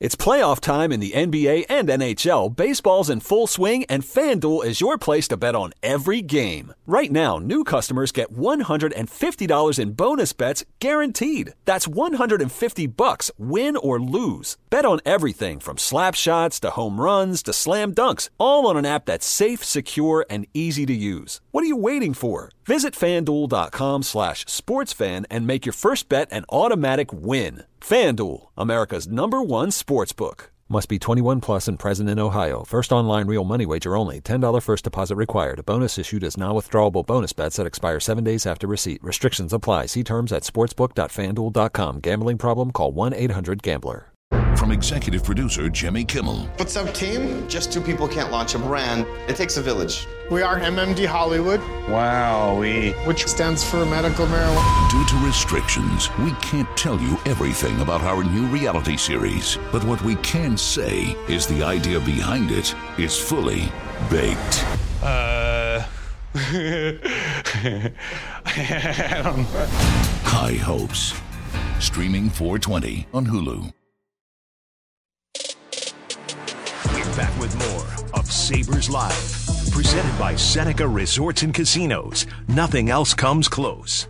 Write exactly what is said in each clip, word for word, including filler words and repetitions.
It's playoff time in the N B A and N H L. Baseball's in full swing, and FanDuel is your place to bet on every game. Right now, new customers get one hundred fifty dollars in bonus bets guaranteed. That's one hundred fifty bucks, win or lose. Bet on everything from slap shots to home runs to slam dunks, all on an app that's safe, secure, and easy to use. What are you waiting for? Visit FanDuel.com slash sportsfan and make your first bet an automatic win. FanDuel, America's number one sportsbook. Must be twenty-one plus and present in Ohio. First online real money wager only. ten dollars first deposit required. A bonus issued as non-withdrawable bonus bets that expire seven days after receipt. Restrictions apply. See terms at sportsbook dot fan duel dot com. Gambling problem? Call one eight hundred gambler. From executive producer Jimmy Kimmel. What's up, team? Just two people can't launch a brand. It takes a village. We are M M D Hollywood. Wow, we... Which stands for medical marijuana. Due to restrictions, we can't tell you everything about our new reality series. But what we can say is the idea behind it is fully baked. Uh... I don't know. High Hopes. Streaming four twenty on Hulu. Back with more of Sabres Live, presented by Seneca Resorts and Casinos. Nothing else comes close.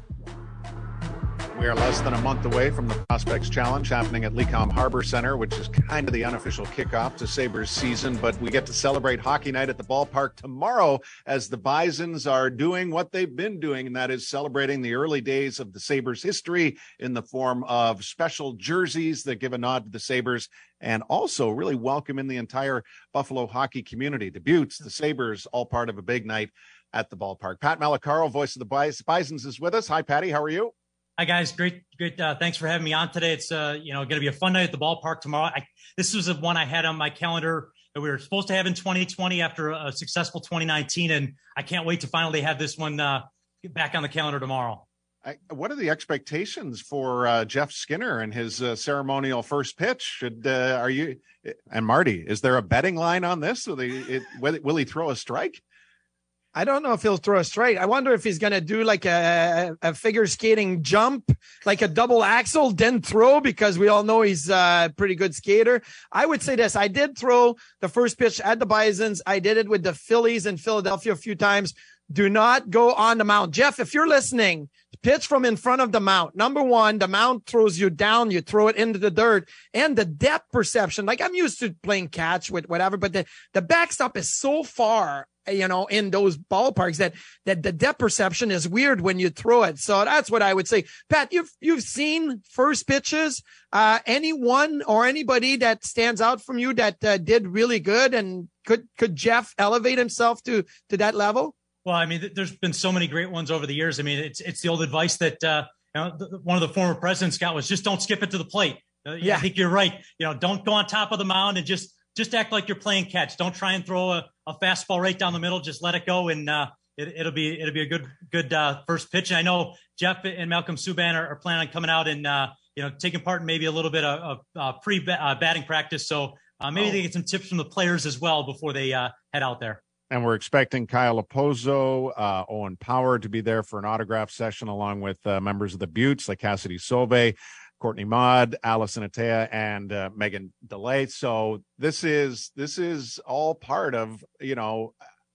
We are less than a month away from the Prospects Challenge happening at Lecom Harbor Center, which is kind of the unofficial kickoff to Sabres season, but we get to celebrate Hockey Night at the ballpark tomorrow as the Bisons are doing what they've been doing, and that is celebrating the early days of the Sabres history in the form of special jerseys that give a nod to the Sabres and also really welcome in the entire Buffalo hockey community. The Buttes, the Sabres, all part of a big night at the ballpark. Pat Malacaro, voice of the Bis- Bisons, is with us. Hi, Patty. How are you? Hi, guys. Great, great. Uh, thanks for having me on today. It's, uh, you know, going to be a fun night at the ballpark tomorrow. I, this was the one I had on my calendar that we were supposed to have in twenty twenty after a successful twenty nineteen, and I can't wait to finally have this one uh, back on the calendar tomorrow. I, what are the expectations for uh, Jeff Skinner and his uh, ceremonial first pitch? Should uh, are you and Marty? Is there a betting line on this? Will, they, it, will, will he throw a strike? I don't know if he'll throw a straight. I wonder if he's going to do like a, a figure skating jump, like a double axel, then throw, because we all know he's a pretty good skater. I would say this. I did throw the first pitch at the Bisons. I did it with the Phillies in Philadelphia a few times. Do not go on the mound. Jeff, if you're listening, pitch from in front of the mound. Number one, the mound throws you down. You throw it into the dirt, and the depth perception. Like, I'm used to playing catch with whatever, but the, the backstop is so far, you know, in those ballparks that, that the depth perception is weird when you throw it. So that's what I would say. Pat, you've, you've seen first pitches, uh, anyone or anybody that stands out from you that uh, did really good, and could, could Jeff elevate himself to, to that level? Well, I mean, th- there's been so many great ones over the years. I mean, it's, it's the old advice that, uh, you know, the, one of the former presidents got was just don't skip it to the plate. Uh, yeah. I think you're right. You know, don't go on top of the mound and just, just act like you're playing catch. Don't try and throw a, a fastball right down the middle. Just let it go, and uh, it, it'll be it'll be a good good uh, first pitch. And I know Jeff and Malcolm Subban are, are planning on coming out and uh, you know taking part in maybe a little bit of, of uh, pre uh, batting practice. So uh, maybe oh. they get some tips from the players as well before they uh, head out there. And we're expecting Kyle Opozo, uh, Owen Power to be there for an autograph session, along with uh, members of the Buttes like Cassidy Sauvé, Courtney Maude, Allison Atea, and uh, Megan DeLay. So this is this is all part of, you know,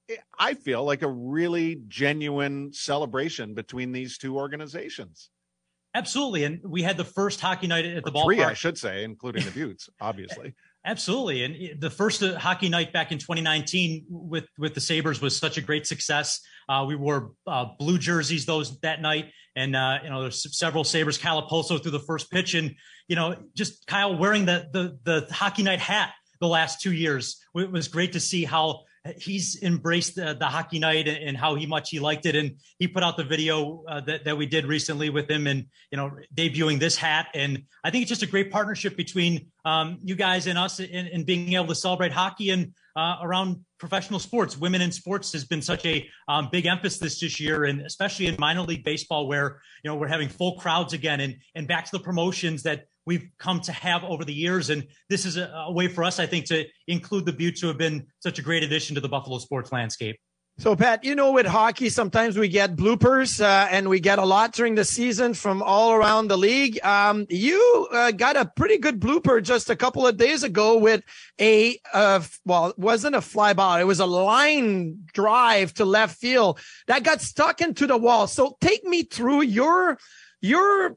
I feel like a really genuine celebration between these two organizations. Absolutely. And we had the first hockey night at the or ballpark. Three, I should say, including the Buttes, obviously. Absolutely. And the first hockey night back in twenty nineteen with, with the Sabres was such a great success. Uh, we wore uh, blue jerseys those that night. And, uh, you know, there's several Sabres. Kyle Oposo through the first pitch. And, you know, just Kyle wearing the, the, the hockey night hat the last two years. It was great to see how he's embraced the, the hockey night and, and how he much he liked it. And he put out the video uh, that, that we did recently with him and, you know, debuting this hat. And I think it's just a great partnership between um, you guys and us in, in being able to celebrate hockey and uh, around professional sports. Women in sports has been such a um, big emphasis this year, and especially in minor league baseball where, you know, we're having full crowds again and, and back to the promotions that we've come to have over the years. And this is a, a way for us, I think, to include the Buttes, who have been such a great addition to the Buffalo sports landscape. So, Pat, you know, with hockey, sometimes we get bloopers, uh, and we get a lot during the season from all around the league. Um, you uh, got a pretty good blooper just a couple of days ago with a, uh, well, it wasn't a fly ball. It was a line drive to left field that got stuck into the wall. So take me through your, your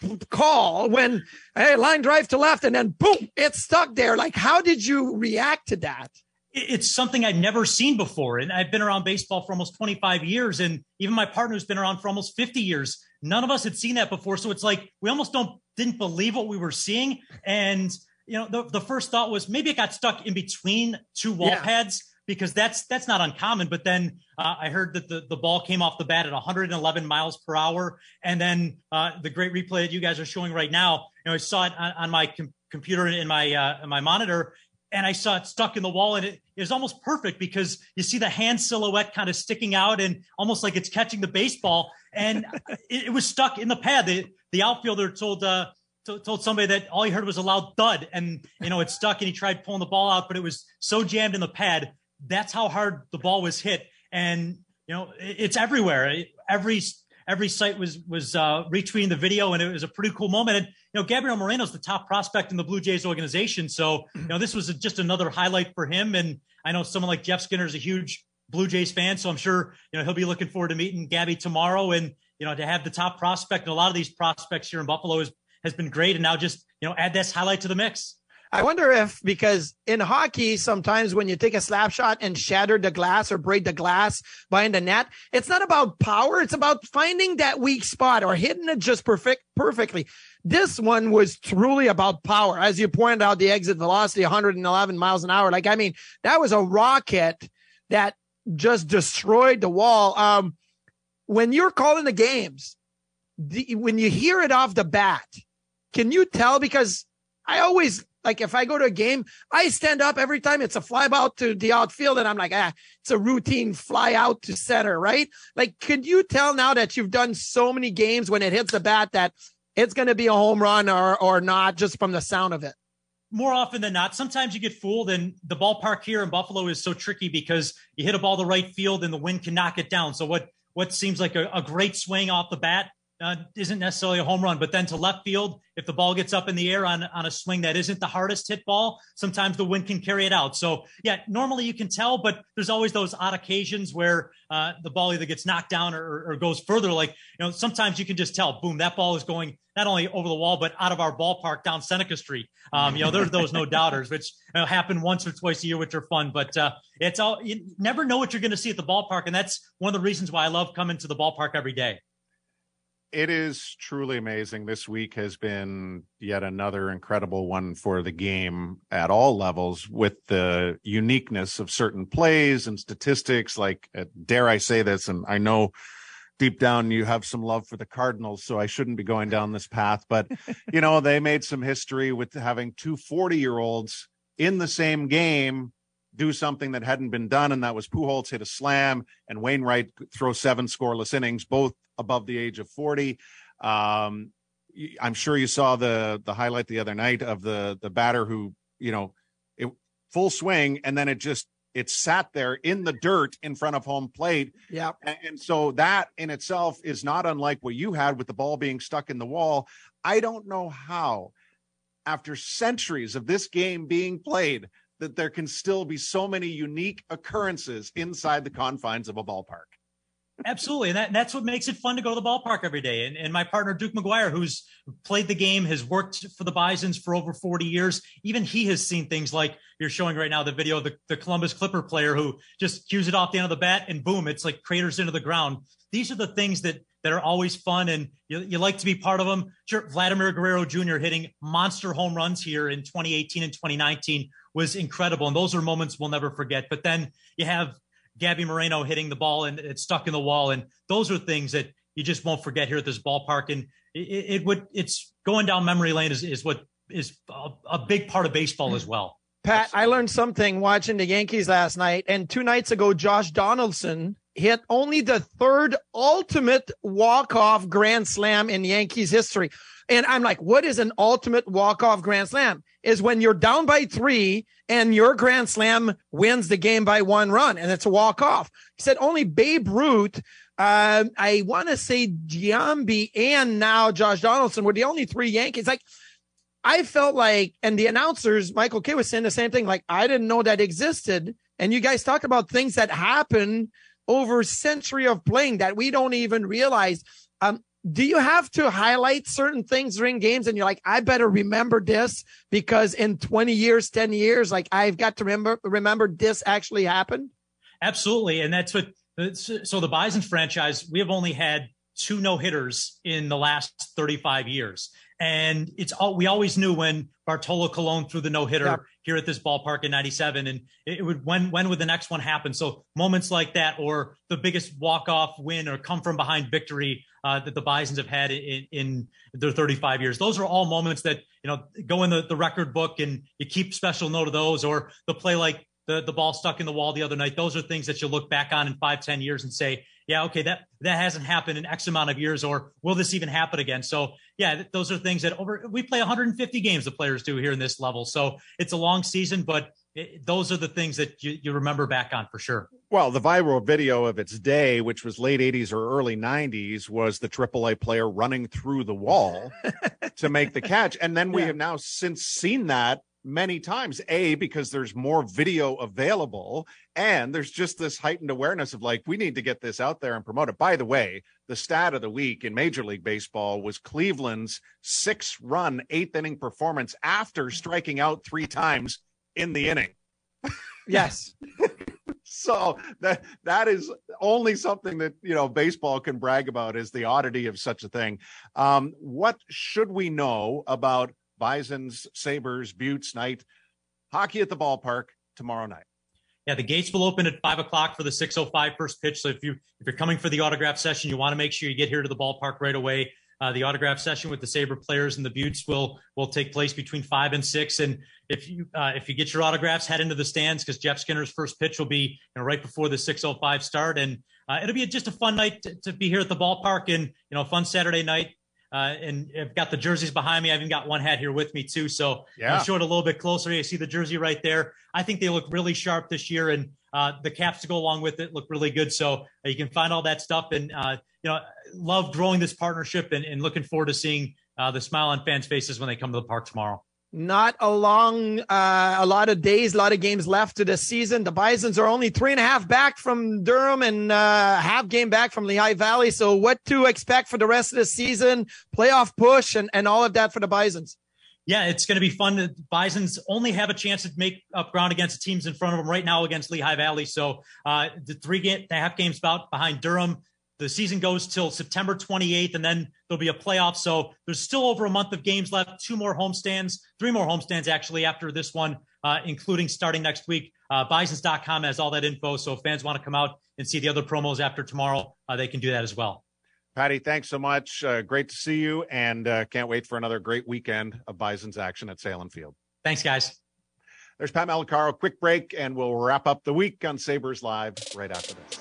call when, hey, line drive to left, and then boom, it's stuck there. Like, how did you react to that? It's something I've never seen before. And I've been around baseball for almost twenty-five years. And even my partner's been around for almost fifty years. None of us had seen that before. So it's like, we almost don't, didn't believe what we were seeing. And, you know, the, the first thought was maybe it got stuck in between two wall yeah. pads, because that's, that's not uncommon. But then uh, I heard that the, the ball came off the bat at one hundred eleven miles per hour. And then uh, the great replay that you guys are showing right now, you know, I saw it on, on my com- computer in my, uh, in my monitor, and I saw it stuck in the wall, and it, it was almost perfect because you see the hand silhouette kind of sticking out and almost like it's catching the baseball. And it, it was stuck in the pad. The, the outfielder told, uh, t- told somebody that all he heard was a loud thud, and, you know, it stuck, and he tried pulling the ball out, but it was so jammed in the pad. That's how hard the ball was hit. And, you know, it, it's everywhere. Every, every site was, was uh, retweeting the video, and it was a pretty cool moment. And, you know, Gabriel Moreno's the top prospect in the Blue Jays organization. So, you know, this was a, just another highlight for him. And I know someone like Jeff Skinner is a huge Blue Jays fan. So I'm sure, you know, he'll be looking forward to meeting Gabby tomorrow. And, you know, to have the top prospect, and a lot of these prospects here in Buffalo is, has been great. And now just, you know, add this highlight to the mix. I wonder if, because in hockey, sometimes when you take a slap shot and shatter the glass or break the glass behind the net, it's not about power. It's about finding that weak spot or hitting it just perfect, perfectly. This one was truly about power. As you pointed out, the exit velocity, one hundred eleven miles an hour. Like, I mean, that was a rocket that just destroyed the wall. Um, when you're calling the games, the, when you hear it off the bat, can you tell? Because I always, like, if I go to a game, I stand up every time it's a fly ball to the outfield, and I'm like, ah, it's a routine fly out to center, right? Like, can you tell now that you've done so many games when it hits the bat that it's going to be a home run or or not, just from the sound of it? More often than not. Sometimes you get fooled, and the ballpark here in Buffalo is so tricky because you hit a ball to right field and the wind can knock it down. So what, what seems like a, a great swing off the bat Uh, isn't necessarily a home run. But then to left field, if the ball gets up in the air on, on a swing that isn't the hardest hit ball, sometimes the wind can carry it out. So yeah, normally you can tell, but there's always those odd occasions where uh, the ball either gets knocked down or, or goes further. Like, you know, sometimes you can just tell, boom, that ball is going not only over the wall, but out of our ballpark down Seneca Street. Um, you know, there's those no doubters, which you know, happen once or twice a year, which are fun, but uh, it's all, you never know what you're going to see at the ballpark. And that's one of the reasons why I love coming to the ballpark every day. It is truly amazing. This week has been yet another incredible one for the game at all levels, with the uniqueness of certain plays and statistics. Like, uh, dare I say this, and I know deep down you have some love for the Cardinals, so I shouldn't be going down this path. But, you know, they made some history with having two forty-year-olds in the same game do something that hadn't been done, and that was Pujols hit a slam and Wainwright throw seven scoreless innings, both above the age of forty. Um, I'm sure you saw the the highlight the other night of the the batter who, you know, it full swing, and then it just it sat there in the dirt in front of home plate. Yeah. And, and so that in itself is not unlike what you had with the ball being stuck in the wall. I don't know how, after centuries of this game being played, that there can still be so many unique occurrences inside the confines of a ballpark. Absolutely. And that, that's what makes it fun to go to the ballpark every day. And, and my partner, Duke McGuire, who's played the game, has worked for the Bisons for over forty years. Even he has seen things like you're showing right now, the video of the, the Columbus Clipper player who just cues it off the end of the bat and boom, it's like craters into the ground. These are the things that, that are always fun, and you, you like to be part of them. Sure, Vladimir Guerrero Junior hitting monster home runs here in twenty eighteen and twenty nineteen was incredible. And those are moments we'll never forget. But then you have Gabby Moreno hitting the ball and it's stuck in the wall. And those are things that you just won't forget here at this ballpark. And it, it would, it's going down memory lane is, is what is a, a big part of baseball as well. Pat, I learned something watching the Yankees last night. And two nights ago, Josh Donaldson hit only the third ultimate walk-off grand slam in Yankees history. And I'm like, what is an ultimate walk-off grand slam? is when you're down by three and your Grand Slam wins the game by one run and it's a walk-off. He said only Babe Ruth, uh, I want to say Giambi and now Josh Donaldson were the only three Yankees. Like, I felt like, and the announcers, Michael Kay was saying the same thing, like, I didn't know that existed. And you guys talk about things that happen over a century of playing that we don't even realize. Um, do you have to highlight certain things during games and you're like, I better remember this because in twenty years, ten years, like I've got to remember, remember this actually happened? Absolutely. And that's what, so the Bison franchise, we have only had two no-hitters in the last thirty-five years. And it's all, we always knew when Bartolo Colon threw the no-hitter yeah. here at this ballpark in ninety-seven, and it would, when, when would the next one happen? So moments like that, or the biggest walk-off win or come from behind victory uh, that the Bisons have had in, in their thirty-five years. Those are all moments that, you know, go in the, the record book and you keep special note of those, or the play like the, the ball stuck in the wall the other night. Those are things that you look back on in five, ten years and say, yeah, okay, that, that hasn't happened in X amount of years, or will this even happen again? So yeah, th- those are things that over, we play one hundred fifty games the players do here in this level. So it's a long season, but it, those are the things that you, you remember back on for sure. Well, the viral video of its day, which was late eighties or early nineties, was the triple A player running through the wall to make the catch. And then we yeah. have now since seen that many times, A, because there's more video available, and there's just this heightened awareness of like, we need to get this out there and promote it. By the way, the stat of the week in Major League Baseball was Cleveland's six-run eighth-inning performance after striking out three times in the inning. Yes. So that that is only something that, you know, baseball can brag about, is the oddity of such a thing. Um, what should we know about Bisons, Sabres, Buttes night, hockey at the ballpark tomorrow night? Yeah, the gates will open at five o'clock for the six oh five first pitch. So if you if you're coming for the autograph session, you want to make sure you get here to the ballpark right away. Uh, the autograph session with the Sabre players and the Buttes will will take place between five and six. And if you uh, if you get your autographs, head into the stands, because Jeff Skinner's first pitch will be, you know, right before the six oh five start. And uh, it'll be a, just a fun night to, to be here at the ballpark, and, you know, a fun Saturday night. Uh, and I've got the jerseys behind me. I've even got one hat here with me too. So yeah. I'll show it a little bit closer. You see the jersey right there. I think they look really sharp this year, and uh, the caps to go along with it look really good. So uh, you can find all that stuff, and uh, you know, love growing this partnership, and, and looking forward to seeing uh, the smile on fans' faces when they come to the park tomorrow. Not a long, uh, a lot of days, a lot of games left to the season. The Bisons are only three and a half back from Durham and uh, half game back from Lehigh Valley. So what to expect for the rest of the season, playoff push, and, and all of that for the Bisons? Yeah, it's going to be fun. The Bisons only have a chance to make up ground against the teams in front of them right now against Lehigh Valley. So uh, the three game, the half games out behind Durham. The season goes till September twenty-eighth, and then there'll be a playoff. So there's still over a month of games left, two more homestands, three more homestands actually after this one, uh, including starting next week. Uh, Bisons dot com has all that info. So if fans want to come out and see the other promos after tomorrow, uh, they can do that as well. Patty, thanks so much. Uh, great to see you, and uh, can't wait for another great weekend of Bisons action at Salem Field. Thanks, guys. There's Pat Malacaro. Quick break, and we'll wrap up the week on Sabres Live right after this.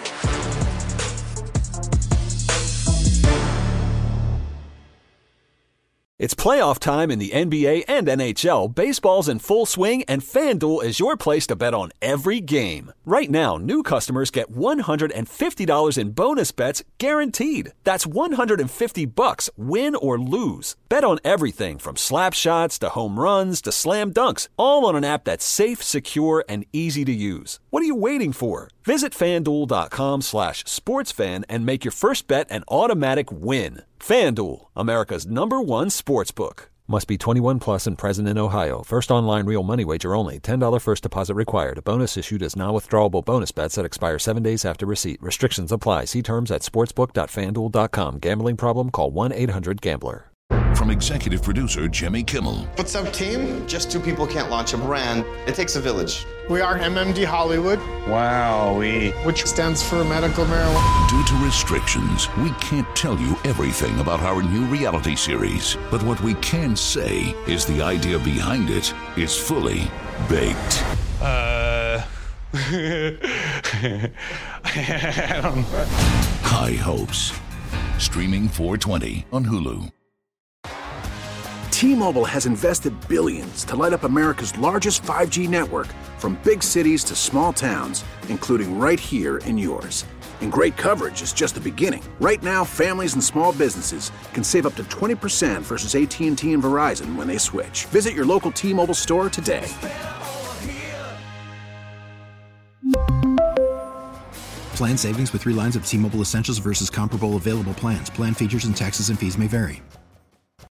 It's playoff time in the N B A and N H L. Baseball's in full swing, and FanDuel is your place to bet on every game. Right now, new customers get one hundred fifty dollars in bonus bets guaranteed. That's one hundred fifty bucks, win or lose. Bet on everything from slap shots to home runs to slam dunks, all on an app that's safe, secure, and easy to use. What are you waiting for? Visit FanDuel.com slash sportsfan and make your first bet an automatic win. FanDuel, America's number one sportsbook. Must be twenty-one plus and present in Ohio. First online real money wager only. ten dollars first deposit required. A bonus issued as non-withdrawable bonus bets that expire seven days after receipt. Restrictions apply. See terms at sportsbook dot fan duel dot com. Gambling problem? Call one eight hundred gambler. From executive producer Jimmy Kimmel. What's up, team? Just two people can't launch a brand. It takes a village. We are M M D Hollywood. Wow, we... Which stands for medical marijuana. Due to restrictions, we can't tell you everything about our new reality series. But what we can say is the idea behind it is fully baked. Uh... I don't know. High Hopes. Streaming four twenty on Hulu. T-Mobile has invested billions to light up America's largest five G network, from big cities to small towns, including right here in yours. And great coverage is just the beginning. Right now, families and small businesses can save up to twenty percent versus A T and T and Verizon when they switch. Visit your local T-Mobile store today. Plan savings with three lines of T-Mobile Essentials versus comparable available plans. Plan features and taxes and fees may vary.